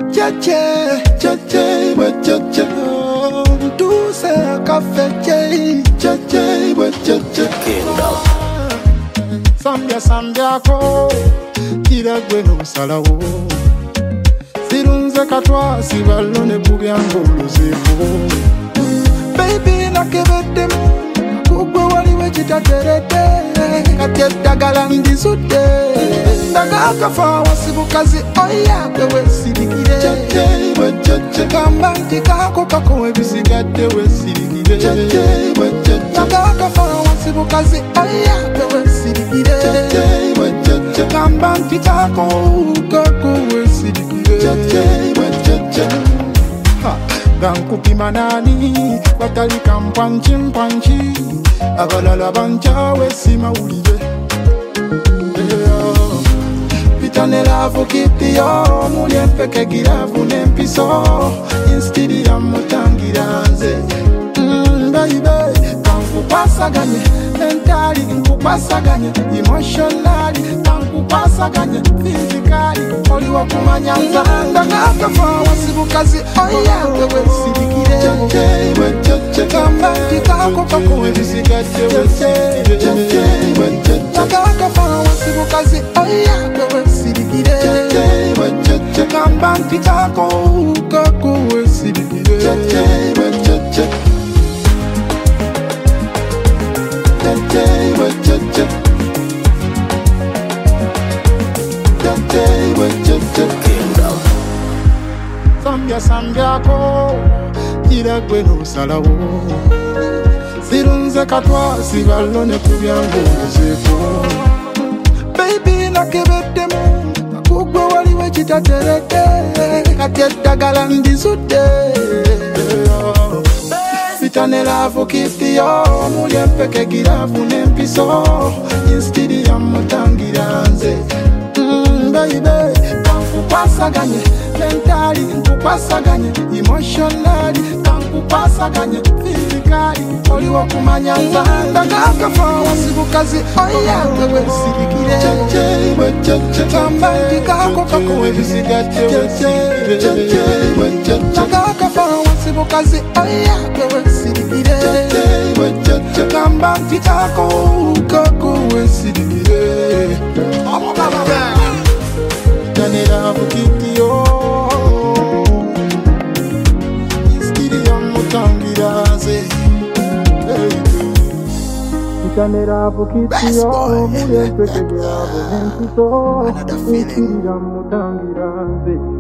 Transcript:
Cheche, cheche, we cheche. Do say a cafe, cheche, we cheche. Sambia, sambia ko, kira gwe no salawo. Sirunze katwa, sibalone bugyango luzeko. Baby nakebete mu, kugwe waliwe chitaterete. Katyeta galandi sude, daga kafa wasibukazi oya kwewe sirikire. Cheche, we cheche. Kamba ntikako kakowe bisigate we sirikire. Cheche, we cheche. Daga kafa wasibukazi oya kwewe sirikire. Cheche, we cheche. Kamba ntikako kakowe sirikire. Cheche, we cheche. Gankupi manani, watalika mpanchi abalala banchawe sima ulive. Pitane lavu kitiyo, mulye mpeke giravu nempiso, instidi ya mutangiranze. Baby, kankupasaganye, mentally nkupasaganye, emotionally kankupasaganye, physically oliwa kumanyanza. Ndagakafa wasibukazi oya wewe sirikire. Cheche, we cheche. Kamba kitako kakowe bisigate we sirikire. Cheche, we cheche. Ndagakafa wasibukazi oya wewe sirikire. Cheche, we cheche. Kamba kitako kakowe sirikire. Cheche, we cheche. Cheche, we cheche. Cheche, we cheche. Sambia, sambia ko, kira gwe no salawo. Sirunze katwa, sibalone kubyango luzeko. Baby nakebete mu, kugwe waliwe chitaterete. Katyeta galandi sude. Pitane lavu kitiyo, mulye mpeke giravu nempiso, instidi ya mutangiranze. Baby, kankupasaganye, mentally nkupasaganye, emotionally kankupasaganye, physically oliwa kumanyanza. Ndagakafa wasibukazi oya wewe sirikire. Cheche, we cheche. Kamba ntikako kakowe bisigate we sirikire. Cheche, we cheche. Ndagakafa wasibukazi oya wewe sirikire. Cheche, we cheche. Kamba ntikako kakowe sirikire. Kanela bukitiyo, instidi ya mutangiranze. Kanela bukitiyo, mulye mpeke giravu nempiso, instidi ya mutangiranze.